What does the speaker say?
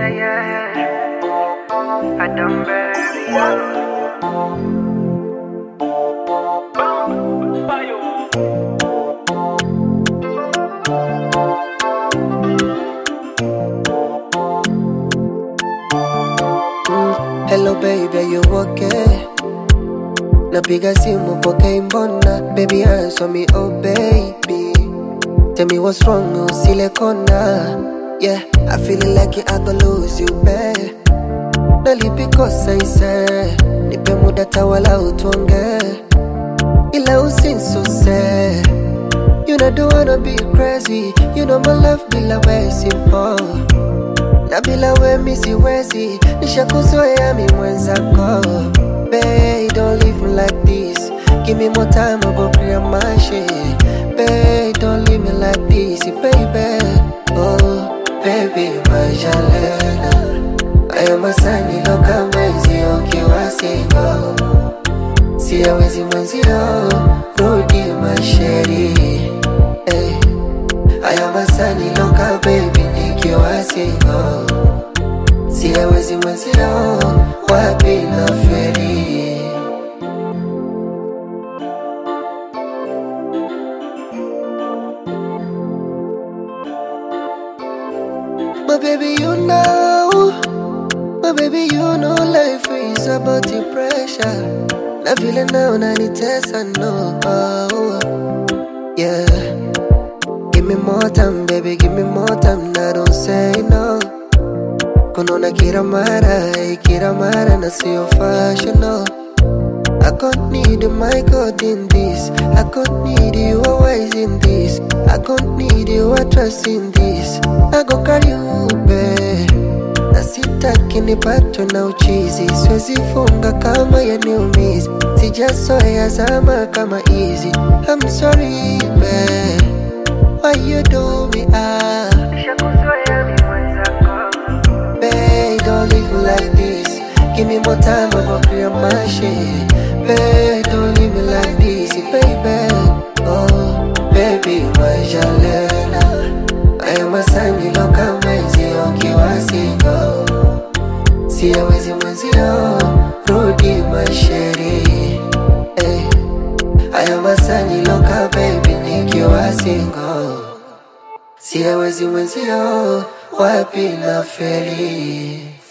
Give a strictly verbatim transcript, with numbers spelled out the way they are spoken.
yeah, yeah. I done baby, Mm, hello baby, are you okay? Napiga simu pokei mbona? Baby answer me, oh baby. Tell me what's wrong, usile kona. Yeah, I feeling like I could lose you, babe. Nalipikosa ise, nipe muda tawala utuonge. Ila usinsuse, you know don't wanna be crazy. You know my love bila we simple. Na bila we mi siwezi, nishakuzoea mi mwenzako. Babe, don't leave me like this. Give me more time, I go clear my shit. Babe, don't leave me like this, baby. Oh, baby, majalena. Aya masani loka mwenzi ukiwa single. Siyawezi mwenzio, rudi masheri. Hey. Aya masani loka baby nikiwa single. Siyawezi mwenzio, wapi na feri. My baby, you know, my baby, you know life is about the pressure. Na vile na unanitesa, no, oh, yeah. Give me more time, baby, give me more time, now don't say no. Kunona kila mara, kila mara na siyo fashion, no. I can't need my God in this. I can't need you always in this. I can't need you, I trust in this. I go carry you, babe. Na sitaki nipatwe na uchizi. Siwezi funga kama yaniumizi. Sijazoea zama kama easy. I'm sorry, babe. Why you do me ah? nishakuzoea mi mwenzako. Babe, don't leave me like this. Give me more time, I go clear my shit. Babe, don't leave me like this, baby. Oh, baby, majalena. Aya masani loka mwenzi ukiwa single. Siyawezi mwenzio, rudi masheri. Hey. Aya masani loka baby nikiwa single. Siyawezi mwenzio, wapi na feri.